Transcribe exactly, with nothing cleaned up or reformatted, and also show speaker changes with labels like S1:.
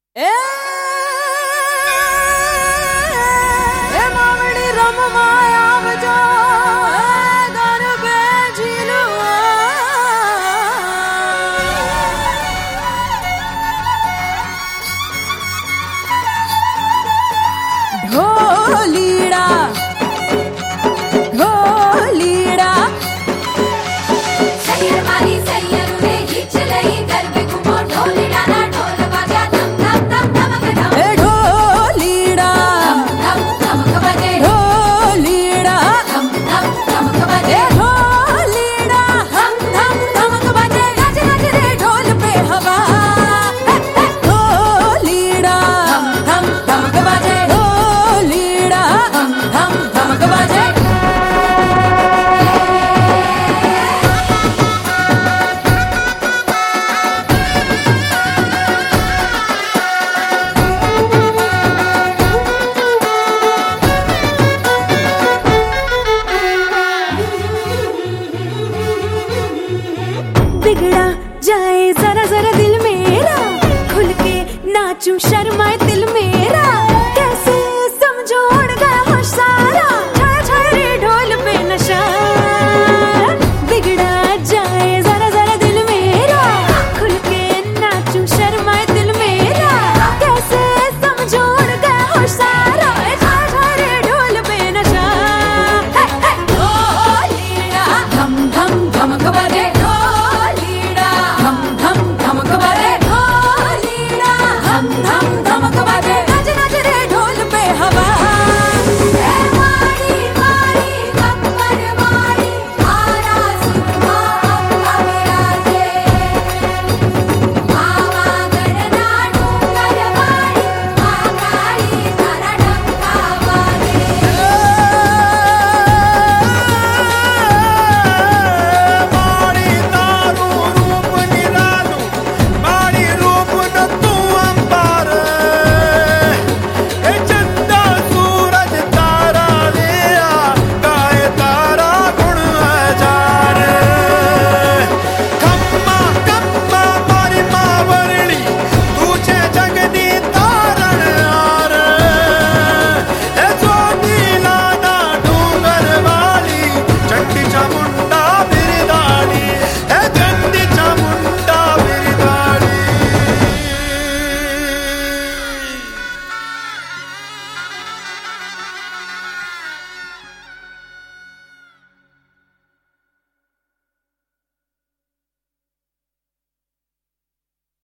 S1: ए ए मावड़ी रम माया बजा घर पे झीलुआ ढोलीड़ा ढोलीड़ा
S2: सैयर मारी सैयर उड़े खींच लई घर पे घुमो ढोलीड़ा ना ढोल बाजा धम धम धम धमक धम
S1: ए ढोलीड़ा
S2: धम धम धमक बजे
S1: ढोलीड़ा
S2: धम धम धमक बजे
S1: ए ढोलीड़ा
S2: धम धम धमक बजे
S1: गज गज रे ढोल पे हवा ढोलीड़ा
S2: धम धम धमक बजे
S1: ढोलीड़ा
S2: धम धम धमक बजे
S3: बिगड़ा जाए जरा जरा दिल मेरा खुल के नाचूं।